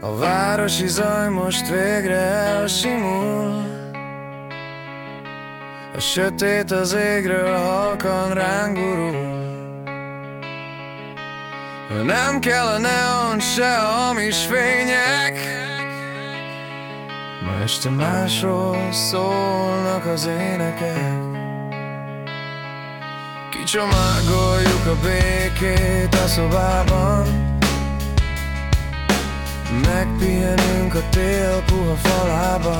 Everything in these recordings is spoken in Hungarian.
A városi zaj most végre elsimul, a sötét az égről halkan ránk gurul. Nem kell a neon, se a hamis fények, ma este másról szólnak az énekek. Kicsomagoljuk a békét a szobában, megpihenünk a tél puha falában.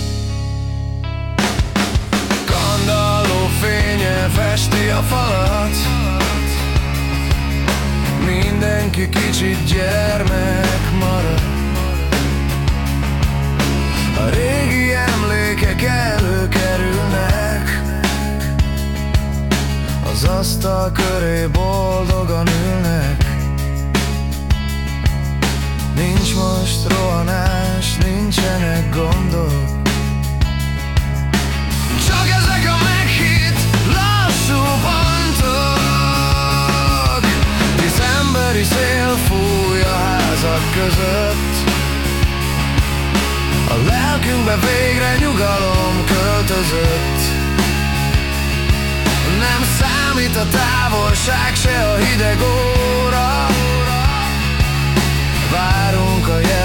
Kandalló fénye festi a falat, mindenki kicsit gyermek marad. A régi emlékek előkerülnek, az asztal köré boldogan ülnek. Nincs most rohanás, nincsenek gondok, csak ezek a meghitt lassú pontok. Decemberi szél fúj a házak között, a lelkünkbe végre nyugalom költözött. Nem számít a távolság, se a hideg óra, várunk a jel